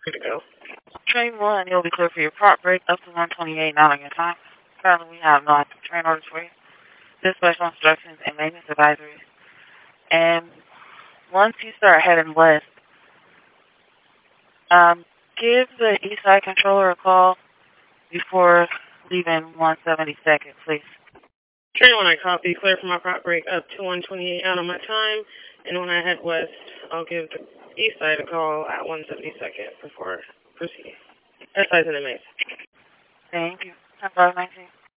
Good to go. Train 1, you'll be clear for your prop break up to 128 not on your time. Currently, we have no active train orders for you. Dispatch instructions and maintenance advisories. And once you start heading west, give the east side controller a call before leaving 172nd, please. Train 1, I copy. Clear for my prop break up to 128 out on my time. And when I head west, I'll give the east side a call at 172nd before proceeding. SI's in the maze. Thank you. 10-5-19.